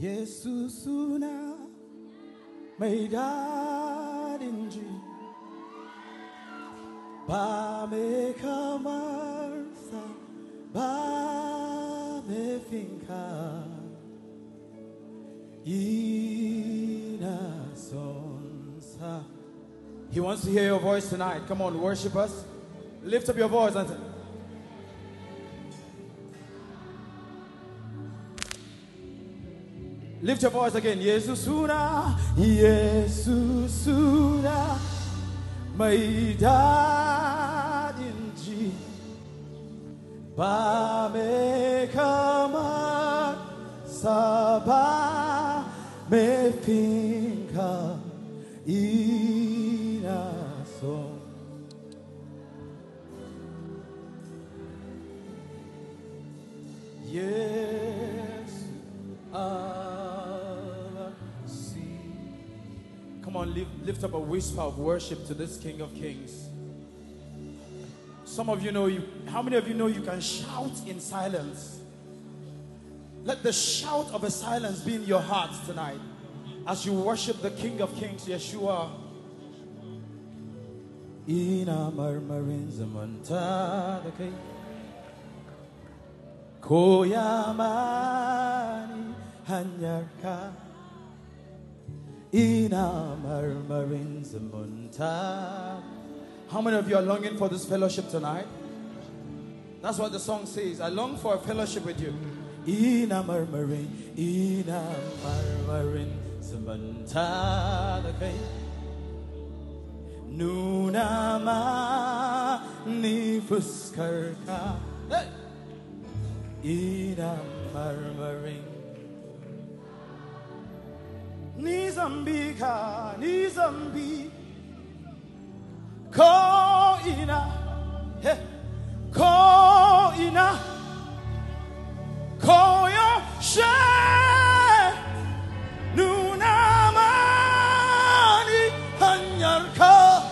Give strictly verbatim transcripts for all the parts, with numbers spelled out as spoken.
Yesusuna Maidarinji Ba me kamarsa Ba me finka Ina sonsa. He wants to hear your voice tonight. Come on, worship us. Lift up your voice and say, lift your voice again. Yesusuna, Yesusuna, Maidadinji, Ba me kamar Saba me finka ina so. Yes, I see. Come on, lift, lift up a whisper of worship to this King of Kings. Some of you know you. How many of you know you can shout in silence? Let the shout of a silence be in your hearts tonight as you worship the King of Kings, Yeshua. Ina marmarin zamanta dake koyamani hanyarka. Ina marmarin zamanta. How many of you are longing for this fellowship tonight? That's what the song says. I long for a fellowship with you. Ina marmarin, ina marmarin, samanta lakay. Nuna ma ni fuskarka. Ina marmarin. Ni zambi ka, ni zambi. Ko ina, he, ko ina. Koyo she nunamani hanyarka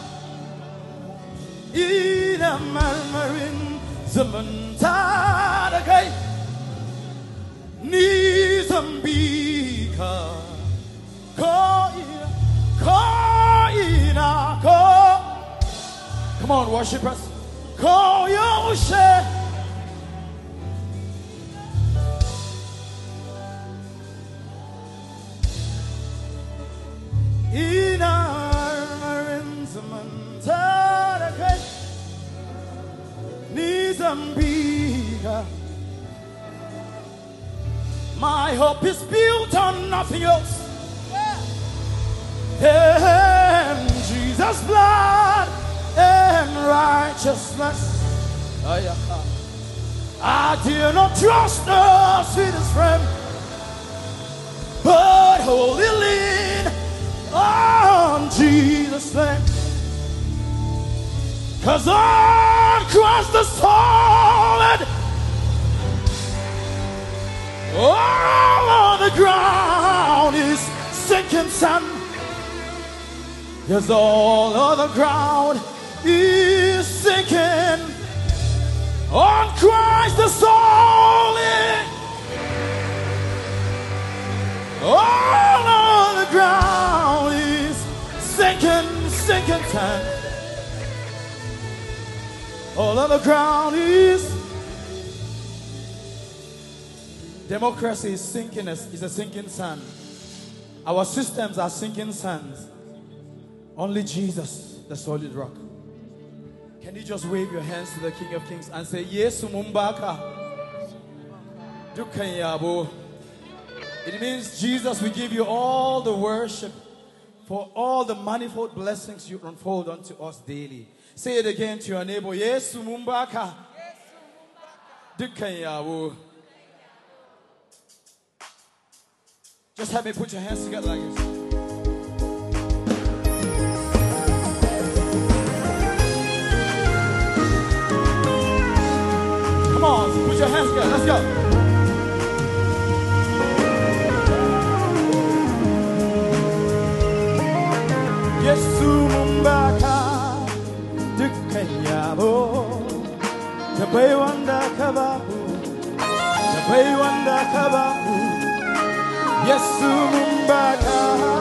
ina marmarin zamanta kai ni zambika ko ina ko ina ko. Come on, worship us. Koyo she. My hope is built on nothing else than Jesus' blood and righteousness. I dare not trust the sweetest friend, but wholly lean on Jesus' name. 'Cause on Christ the solid, all on the ground is sinking sand. Yes, all on the ground is sinking. On Christ the solid, all on the ground is sinking, sinking sand. All on the ground is. Democracy is sinking, is a sinking sand. Our systems are sinking sands. Only Jesus, the solid rock. Can you just wave your hands to the King of Kings and say, Yesu Mumbaka Dukanyabo. It means, Jesus, we give you all the worship for all the manifold blessings you unfold unto us daily. Say it again to your neighbor. Yesu Mumbaka Dukanyabo. Just have me put your hands together like this. Come on, put your hands together. Let's go. Yesu Mumbaka Dukanyabo. Tabay wanda kabahu. Tabay wanda kabahu. Yesu mumbaka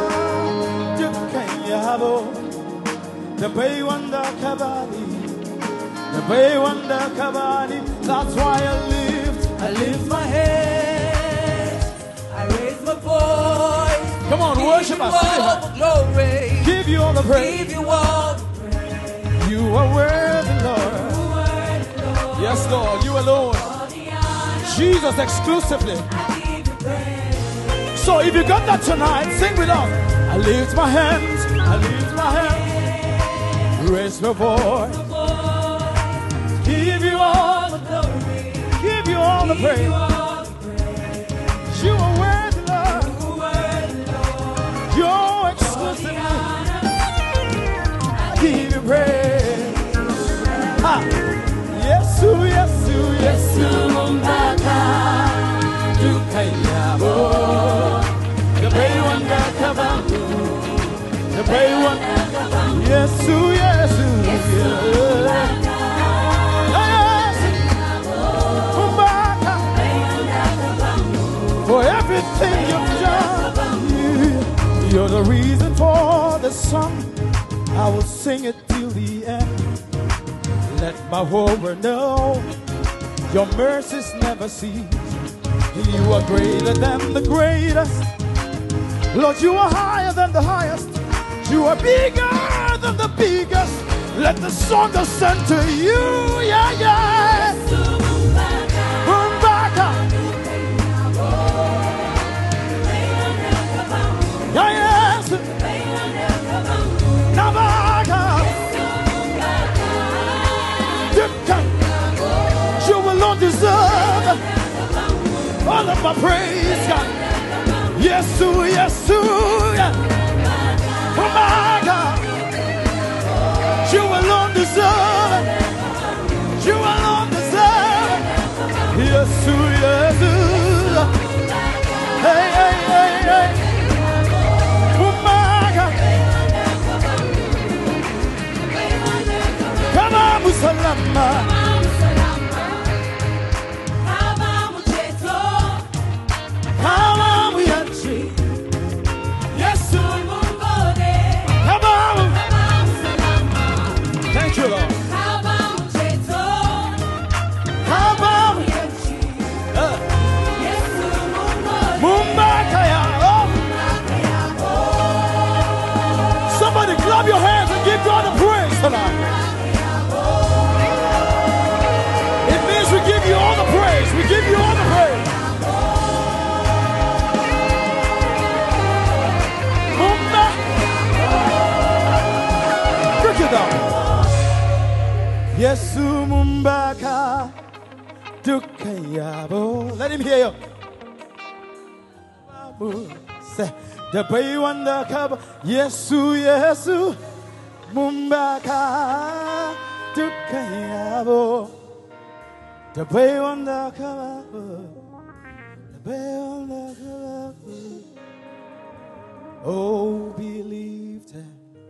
tukayabo. The bay wanda kabali. The bay wanda kabali. That's why I lift. I lift my hands, I raise my voice. Come on, worship us. Give you all the glory. Give you all the praise. Give you all the praise. You are worthy, Lord. Worthy, Lord. Yes, Lord, you alone. Jesus exclusively. So if you got that tonight, sing with us. I lift my hands, I lift my hands, raise my voice, give you all the glory, give you all the praise. You are worthy, Lord. You're exclusively. I give you praise. Ha. Yesu, Yesu, Yesu, Mumbaka, Tukayabo. The bay wanda kabangu, the bay wanda kabangu. Yesu, Yesu, Yesu, Mumbaka. For everything you've done, you're the reason for the song. I will sing it till the end. Let my whole world know your mercies never cease. You are greater than the greatest. Lord, you are higher than the highest. You are bigger than the biggest. Let the song ascend to you. Yeah, yeah. Mumbaka. Yeah, yes. Nabaka. You alone deserve all of my praise, God. Yes, yes, yeah. Oh my God. You alone deserve. You alone deserve. Yes, yes. Hey, hey, hey, hey. Oh my God. Come on, Musalama. Thank you, Lord. Somebody clap your hands and give God a praise tonight. It means we give you all the praise. We give you all the praise. Break it down. Yesu mumbaka tukayabo. Let him hear you. Say the bay wanda kaba. Yesu, Yesu mumbaka tukayabo. The bay wanda kaba. The bay wanda kaba. Oh, be lifted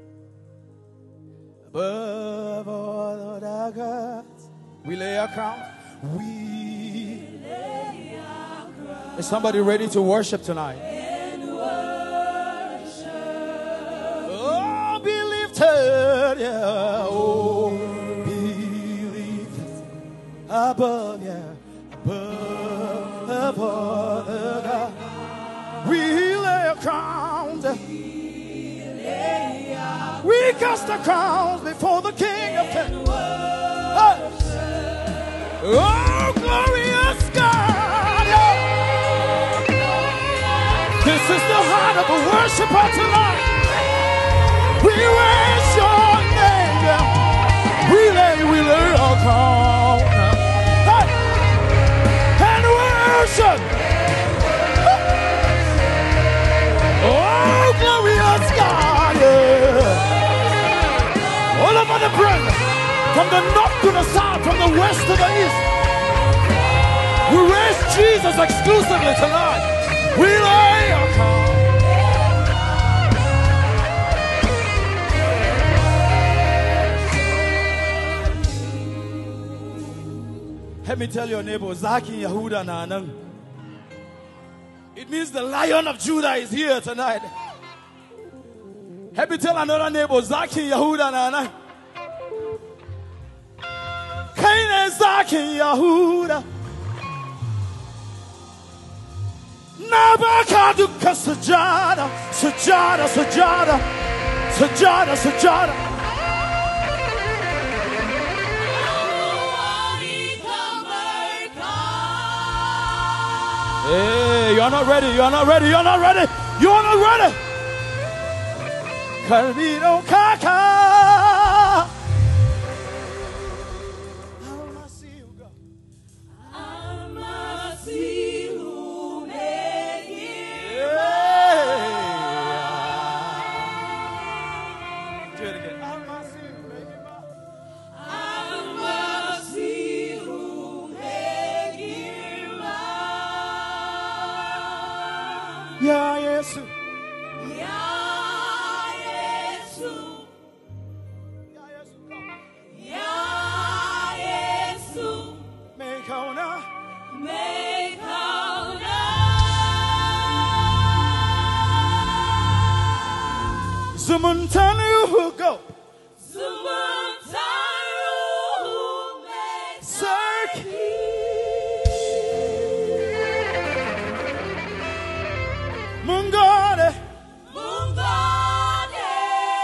above all other gods. We lay our crowns. We lay our crowns. Is somebody ready to worship tonight? And worship. Oh, be lifted, yeah. Oh, be lifted above, yeah, above, above the God. We lay our crowns. We cast the crowns before the King of Kings. Oh, oh, glorious God. Yeah. This is the heart of a worshiper tonight. We raise your name. Yeah. We lay, we lay our crown. Hey. And worship. Oh, glorious God. Yeah. All over the brand, from the north to the south, from the west to the east. We raise Jesus exclusively tonight. We lay our crown. Let me tell your neighbor, Zaki Yahuda Nanang. It means the Lion of Judah is here tonight. Happy tell another neighbor, Zaki Yahuda Nana. Kaine Zaki Yahuda. Nabakaduka Sajada, Sajada, Sajada, Sajada, Sajada. Hey, you're not ready, you're not ready, you're not ready, you're not ready. Calvino Kaka. Ya Yesu, Ya Yesu, Ya Yesu, Ya Yesu, make honor, make honor. Zumuntanu go, Zumuntaru make Cirque. Mungode, Mungode,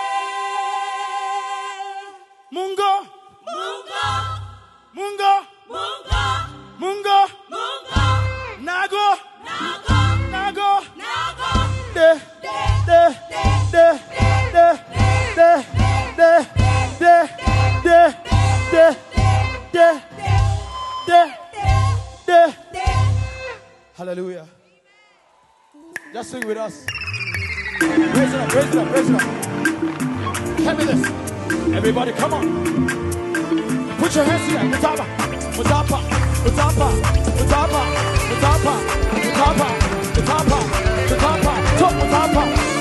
Mungo, Mungo, Mungo, Mungo, Mungo, Mungo, Nago, Nago, Nago, Nago, de, de, de, de, de, de, de, de, de, de, de, de, de. Hallelujah. Just sing with us. Raise it up, raise it up, raise it up. Tell me this. Everybody, come on. Put your hands together. Mutapa, Mutapa, Mutapa, Mutapa, Mutapa, Mutapa, Mutapa, Mutapa, Top Mutapa.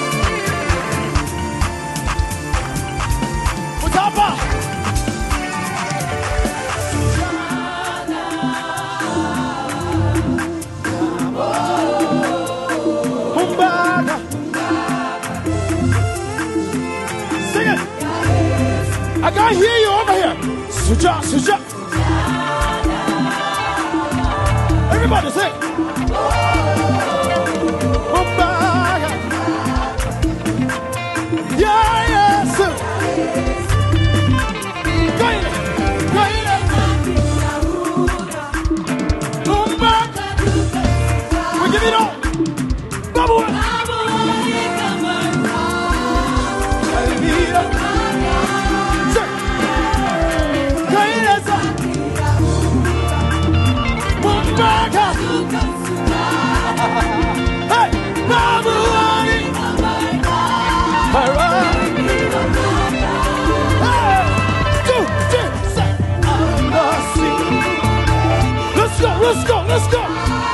Mutapa. Mumbaga. Sing it. I can't hear you over here. Suja, suja. Everybody sing. Mumbaga. Yeah, yes. Go in. Go in. Mumbaga. We give it all. Bubble. Hey, Babuani. Hey, two, three, say, I'm the sea. Let's go, let's go, let's go.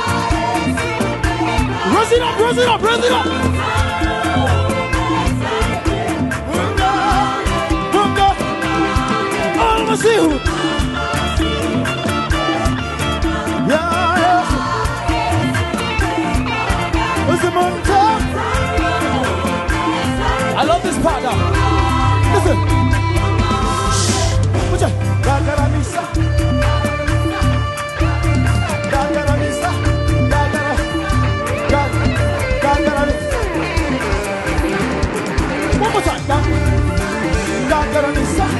Raise it up, raise it up, raise it up. Munga, munga, all the sea. Yeah, yeah. What's the mountain? I love this part now. Listen. What's that? Gagaramisa. Gagaramisa. Gagaramisa. One more time. Gagaramisa.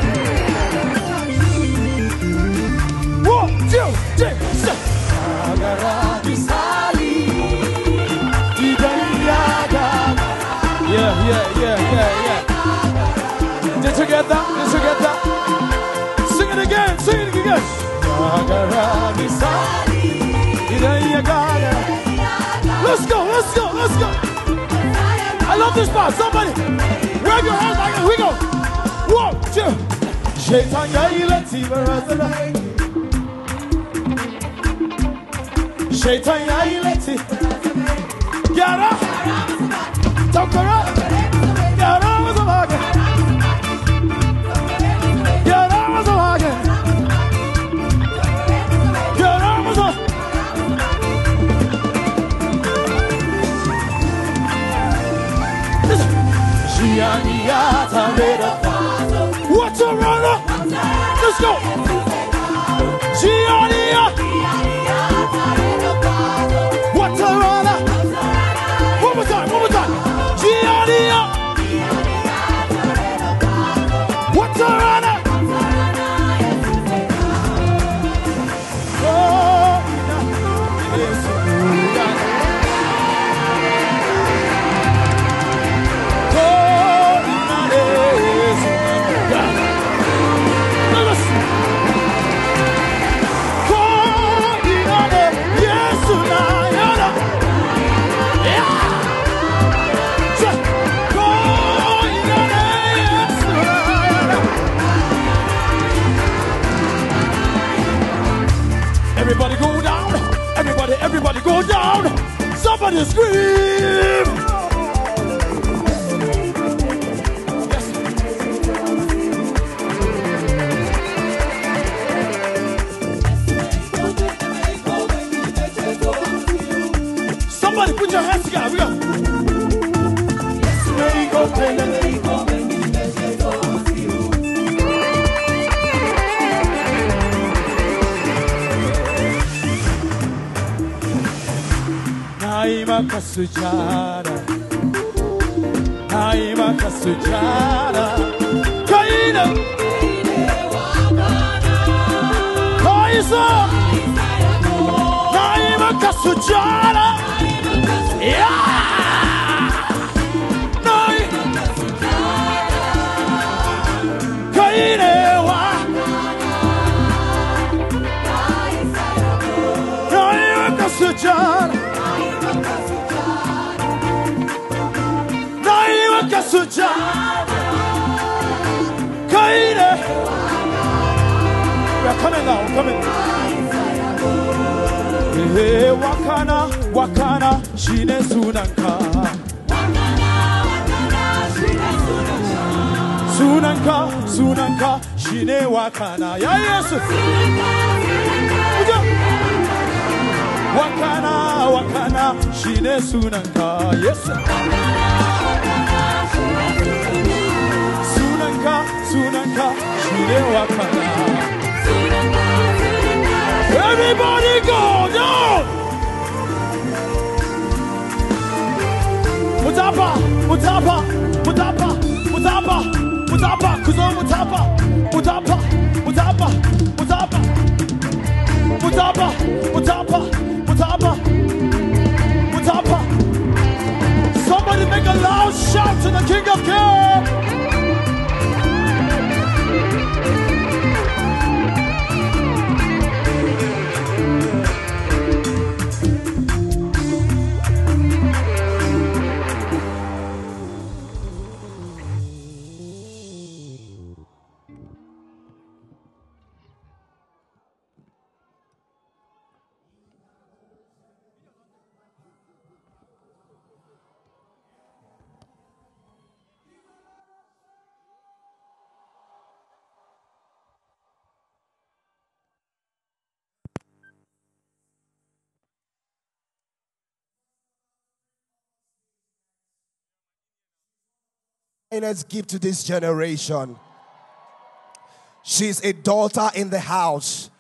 One, two, three, six. Gagaramisa. Yeah, yeah, yeah, yeah, yeah. Did you get that? Did you get that? Sing it again, sing it again. Let's go, let's go, let's go. I love this part. Somebody, wave your hands like this. We go. One, two. Shaitan yaileti. Yara. Tokara. Yara mazalage. Yara mazalage. Yara mazal. What's a runner? Let's go. Giannia. What's a runner? One more time, one more time. Giannia. What's a runner? Everybody go down. Everybody, everybody go down. Somebody scream. Yes. Somebody put your hands together. We go. Naima kasujara, Naima kasujara, Kaina, Kaisa, Naima kasujara, yeah, Naima Kaina, Naima kasujara. Kaine. We are coming now, coming. Hey, wakana, wakana, shine sunanka. Sunanka, sunanka, shine wakana. Yeah, yes. Wakana, wakana, shine sunanka. Yes. Sunanka, sunanka, shine wakana. Everybody go down. Mutapa, mutapa, mutapa, mutapa, mutapa, kuzo mutapa, mutapa, mutapa, mutapa, mutapa, mutapa, mutapa, mutapa. Somebody make a loud shout to the King of Kings. Let's give to this generation. She's a daughter in the house.